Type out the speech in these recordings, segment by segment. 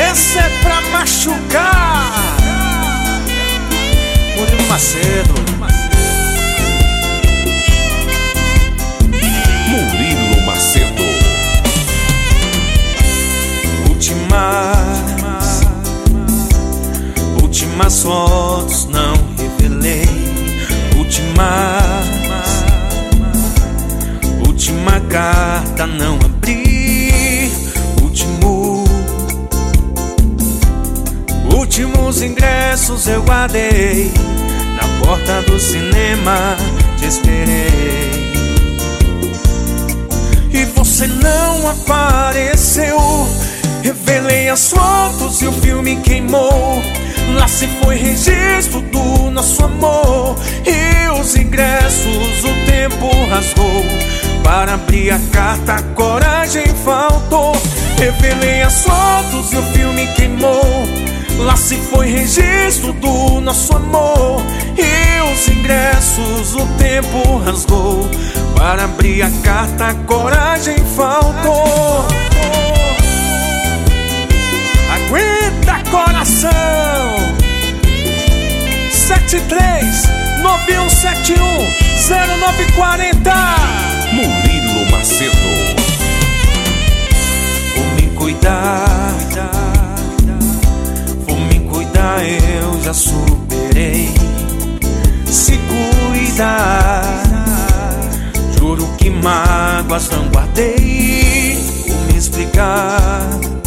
Essa é pra machucar. Murilo Macedo. Murilo Macedo. Últimas fotos não revelei. Última carta não abri. Últimos ingressos eu guardei. Na porta do cinema te esperei. E você não apareceu. Revelei as fotos e o filme queimou. Lá se foi registro do nosso amor. E os ingressos o tempo rasgou. Para abrir a carta a coragem faltou. Revelei as fotos e o filme queimou. Lá se foi registro do nosso amor. E os ingressos o tempo rasgou. Para abrir a carta a coragem faltou. Aguenta, coração. 73-9171-0940. Murilo Macedo. Vou me cuidar, eu já superei. Se cuidar, juro que mágoas não guardei. Vou me explicar.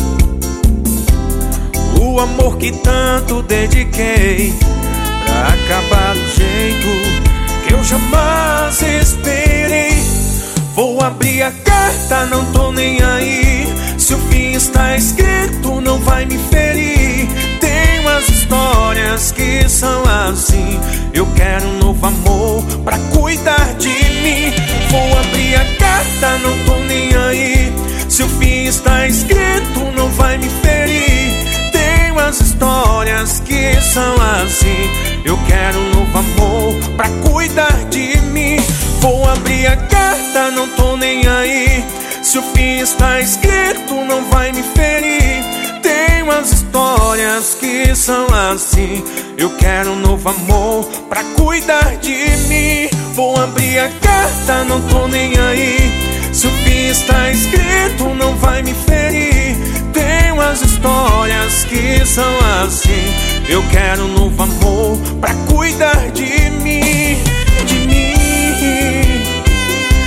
O amor que tanto dediquei pra acabar do jeito que eu jamais esperei. Vou abrir a carta, não tô nem aí. Se o fim está escrito, não vai me ferir. Tem umas histórias que são assim. Eu quero um novo amor pra cuidar de mim. Vou abrir a carta, não tô nem aí. Se o fim está escrito, não vai me ferir. As histórias que são assim. Eu quero um novo amor pra cuidar de mim. Vou abrir a carta, não tô nem aí. Se o fim está escrito, não vai me ferir. Tem umas histórias que são assim. Eu quero um novo amor pra cuidar de mim. Vou abrir a carta, não tô nem aí. Se o fim está escrito, não vai me ferir. Tem umas histórias que são assim. Eu quero um novo amor pra cuidar de mim, de mim.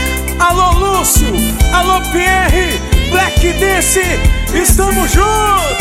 Alô Lúcio, alô Pierre, Black Dance, estamos juntos.